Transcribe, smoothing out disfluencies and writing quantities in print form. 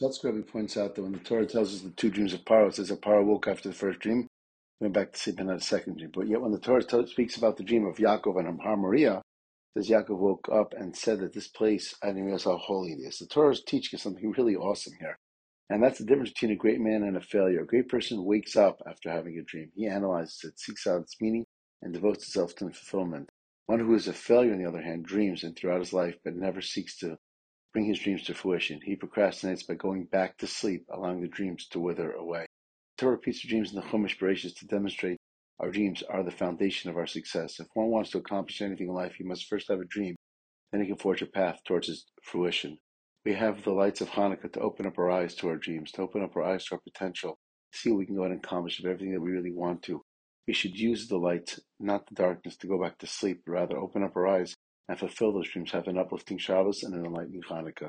Sutskever points out that when the Torah tells us the two dreams of Paro, it says that Paro woke after the first dream, went back to sleep and had a second dream. But yet when the Torah speaks about the dream of Yaakov and Har Moriah, it says Yaakov woke up and said that this place, I didn't realize how holy it is. The Torah is teaching us something really awesome here. And that's the difference between a great man and a failure. A great person wakes up after having a dream. He analyzes it, seeks out its meaning, and devotes himself to its fulfillment. One who is a failure, on the other hand, dreams and throughout his life, but never seeks to bring his dreams to fruition. He procrastinates by going back to sleep, allowing the dreams to wither away. The Torah repeats the dreams in the Chumash Bereshis to demonstrate our dreams are the foundation of our success. If one wants to accomplish anything in life, he must first have a dream, then he can forge a path towards its fruition. We have the lights of Hanukkah to open up our eyes to our dreams, to open up our eyes to our potential, to see what we can go out and accomplish of everything that we really want to. We should use the light, not the darkness, to go back to sleep, but rather open up our eyes and fulfill those dreams, have an uplifting Shabbos and an enlightening Hanukkah.